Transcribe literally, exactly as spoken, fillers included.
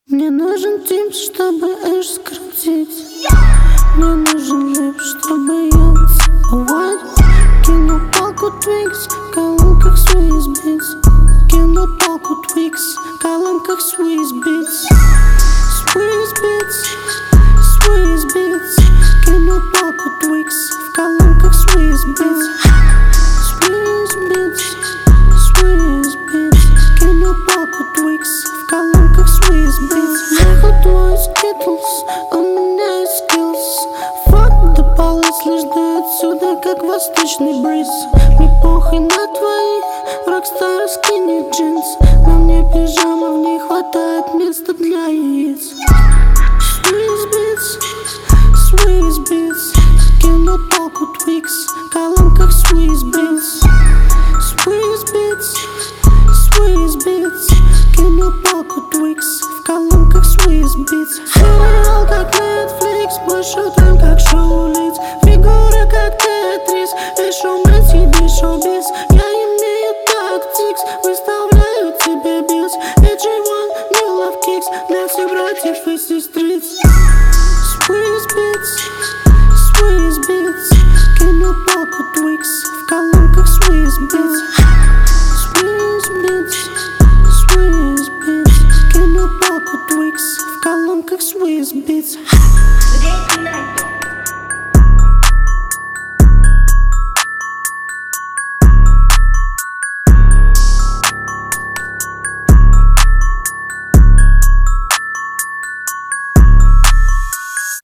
Мне нужен тип, чтобы эш скрутить. Мне нужен лип, чтобы я целовать. Кину палку твикс, в колонках Swiss Beats. Кину палку твикс, в колонках Swiss Beats. Swiss Beats, Swiss Beats. Кину палку твикс, в колонках Swiss Beats. Swiss Beats, Swiss Beats. Кину палку твикс, в колонках Swiss Beats. Ехал твой скитлс, у меня есть скиллс. Fuck the police, лишь до отсюда, как восточный бриз. Мне похуй на твои рокстар скини джинс. На мне пижама, в ней хватает места для яиц. Swiss Beats, Swiss Beats. Кину палку твикс, в колонках Swiss Beats. Swiss Beats, Swiss Beats. Кину палку твикс, в колонках Swiss Beats. Сериал как Netflix, больше там как шоу лиц. Фигура как Тетрис, и шоумен себе шоу-биз. Я имею тактикс, выставляю тебе бис. и джей один, New Love Kicks, для всех братьев и сестриц. Swiss Beats, Swiss Beats. Кину палку твикс, в колонках Swiss Beats. Swiss Beats, Swiss Beats. Кину палку твикс, в колонках Swiss Beats.